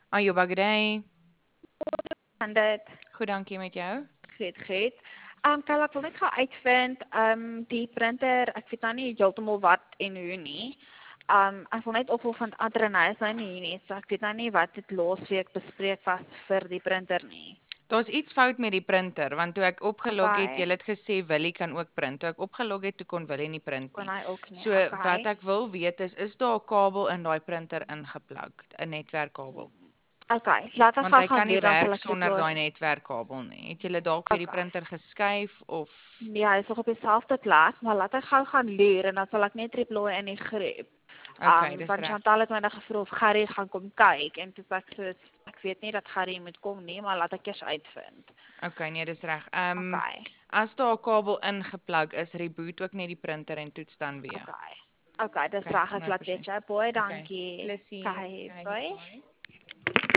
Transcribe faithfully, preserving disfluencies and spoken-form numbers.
Ayoba, good day. En dit Goed, dankie met jou. goed, goed. Um, Kyk, ek wil net gou uitvind, um, die printer, ek weet nou nie heeltemal wat en hoe nie. Um, ek wil net opvul van Adrenai is nou nie hier nie, so ek weet nou nie wat dit laasweek bespreek was vir die printer nie. Daar's iets fout met die printer, want toe ek opgelog het, Okay, jy het gesê Willie kan ook print. Toe ek opgelog het, toe kon Willie nie print kon nie. hy ook nie. So wat Okay. ek wil weet is, is daar 'n kabel in daai printer ingeplug, 'n netwerkkabel? Okay, laat ek Want gou hy gaan kan nie doen dan sal werk ek dit sonder los. daai netwerkkabel nie. Het julle dalk vir die Okay. printer geskuif of Nee, hy is nog op dieselfde plek, maar laat ek gou gaan loer en dan sal ek net reply in die groep. Okay, Um, dis van reg. Chantal het my nou gevra of Gerry gaan kom kyk en toe sê ek so ek weet nie dat Gerry moet kom nie, maar laat ek eers uitvind. Okay, nee, dis reg. Ehm um, Okay. as daar 'n kabel ingeplug is, reboot ook net die printer en toets dan weer. Okay. Okay, dis Okay, reg, ek laat weet honderd persent. jou. Baie Okay. dankie. Plessie. Okay, Okay, bye. bye.